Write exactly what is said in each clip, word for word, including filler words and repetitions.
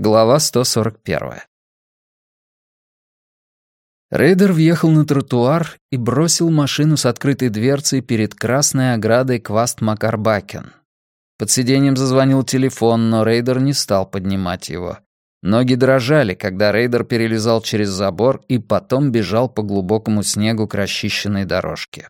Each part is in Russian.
Глава сто сорок первая. Рейдер въехал на тротуар и бросил машину с открытой дверцей перед красной оградой Кваст-Макарбакен. Под сиденьем зазвонил телефон, но Рейдер не стал поднимать его. Ноги дрожали, когда Рейдер перелезал через забор и потом бежал по глубокому снегу к расчищенной дорожке.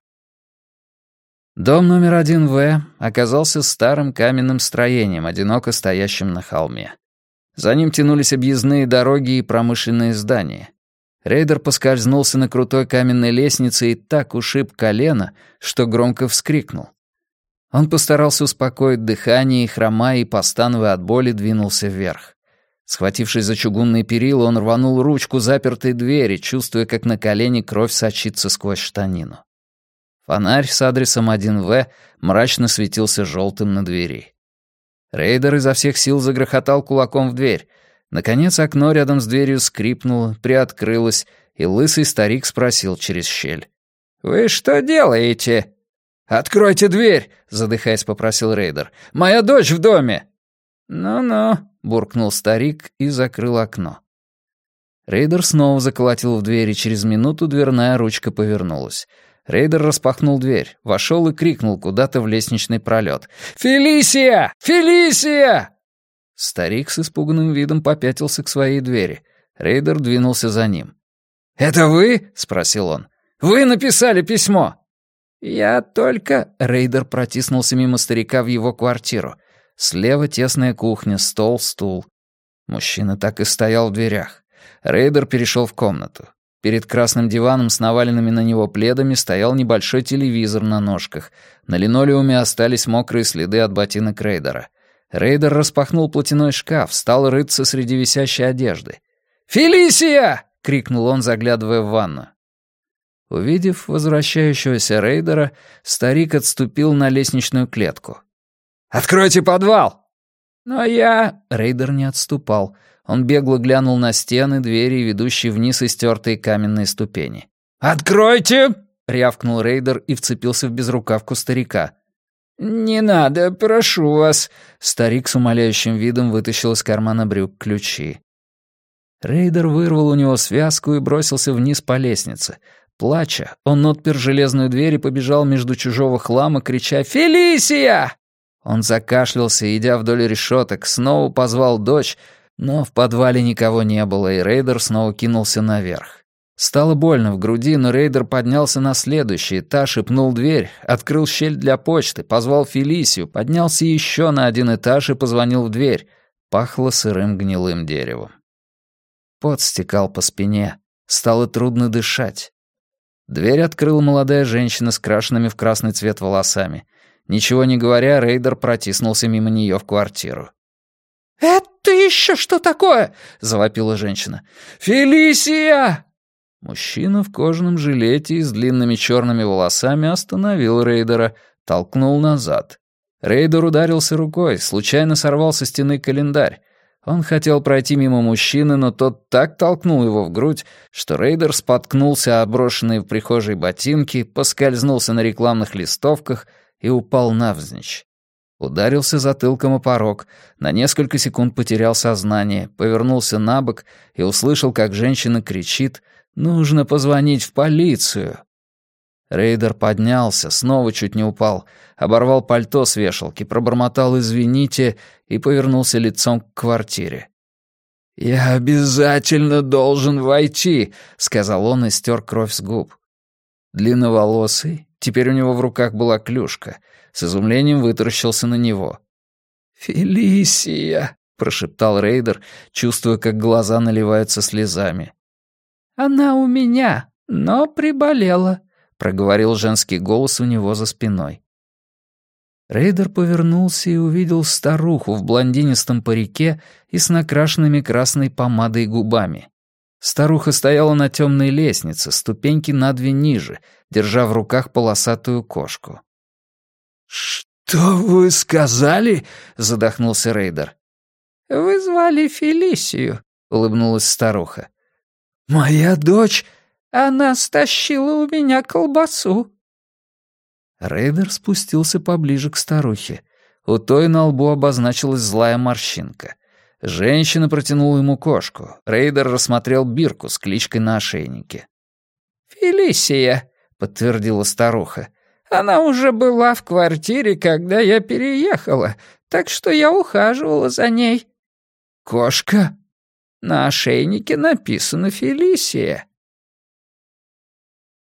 Дом номер один В оказался старым каменным строением, одиноко стоящим на холме. За ним тянулись объездные дороги и промышленные здания. Рейдер поскользнулся на крутой каменной лестнице и так ушиб колено, что громко вскрикнул. Он постарался успокоить дыхание и, хромая и постановая от боли, двинулся вверх. Схватившись за чугунные перила, он рванул ручку запертой двери, чувствуя, как на колени кровь сочится сквозь штанину. Фонарь с адресом один В мрачно светился желтым на двери. Рейдер изо всех сил загрохотал кулаком в дверь. Наконец окно рядом с дверью скрипнуло, приоткрылось, и лысый старик спросил через щель. «Вы что делаете?» «Откройте дверь!» — задыхаясь, попросил Рейдер. «Моя дочь в доме!» «Ну-ну», — буркнул старик и закрыл окно. Рейдер снова заколотил в дверь, и через минуту дверная ручка повернулась. Рейдер распахнул дверь, вошел и крикнул куда-то в лестничный пролет. «Фелисия! Фелисия!» Старик с испуганным видом попятился к своей двери. Рейдер двинулся за ним. «Это вы?» — спросил он. «Вы написали письмо?» «Я только...» — Рейдер протиснулся мимо старика в его квартиру. Слева тесная кухня, стол, стул. Мужчина так и стоял в дверях. Рейдер перешел в комнату. Перед красным диваном с наваленными на него пледами стоял небольшой телевизор на ножках. На линолеуме остались мокрые следы от ботинок Рейдера. Рейдер распахнул платяной шкаф, стал рыться среди висящей одежды. «Фелисия!» — крикнул он, заглядывая в ванну. Увидев возвращающегося Рейдера, старик отступил на лестничную клетку. «Откройте подвал!» «Но я...» — Рейдер не отступал. Он бегло глянул на стены, двери, ведущие вниз истертые каменные ступени. «Откройте!» — рявкнул Рейдер и вцепился в безрукавку старика. «Не надо, прошу вас». Старик с умоляющим видом вытащил из кармана брюк ключи. Рейдер вырвал у него связку и бросился вниз по лестнице. Плача, он отпер железную дверь и побежал между чужого хлама, крича «Фелисия!». Он закашлялся, идя вдоль решеток, снова позвал дочь, но в подвале никого не было, и Рейдер снова кинулся наверх. Стало больно в груди, но Рейдер поднялся на следующий этаж и пнул дверь, открыл щель для почты, позвал Фелисию, поднялся еще на один этаж и позвонил в дверь. Пахло сырым гнилым деревом. Пот стекал по спине, стало трудно дышать. Дверь открыла молодая женщина с крашенными в красный цвет волосами. Ничего не говоря, Рейдер протиснулся мимо нее в квартиру. «Это еще что такое?» — завопила женщина. «Фелисия!» Мужчина в кожаном жилете и с длинными черными волосами остановил Рейдера, толкнул назад. Рейдер ударился рукой, случайно сорвал со стены календарь. Он хотел пройти мимо мужчины, но тот так толкнул его в грудь, что Рейдер споткнулся о брошенные в прихожей ботинки, поскользнулся на рекламных листовках и упал навзничь. Ударился затылком о порог, на несколько секунд потерял сознание, повернулся на бок и услышал, как женщина кричит «Нужно позвонить в полицию». Рейдер поднялся, снова чуть не упал, оборвал пальто с вешалки, пробормотал «извините» и повернулся лицом к квартире. «Я обязательно должен войти», — сказал он и стер кровь с губ. Длинноволосый, теперь у него в руках была клюшка, с изумлением вытаращился на него. «Фелисия», — прошептал Рейдер, чувствуя, как глаза наливаются слезами. «Она у меня, но приболела», — проговорил женский голос у него за спиной. Рейдер повернулся и увидел старуху в блондинистом парике и с накрашенными красной помадой губами. Старуха стояла на темной лестнице, ступеньки на две ниже, держа в руках полосатую кошку. «Что вы сказали?» — задохнулся Рейдер. «Вы звали Фелисию», — улыбнулась старуха. «Моя дочь...» «Она стащила у меня колбасу». Рейдер спустился поближе к старухе. У той на лбу обозначилась злая морщинка. Женщина протянула ему кошку. Рейдер рассмотрел бирку с кличкой на ошейнике. «Фелисия», — подтвердила старуха. «Она уже была в квартире, когда я переехала, так что я ухаживала за ней». «Кошка?» «На ошейнике написано «Фелисия».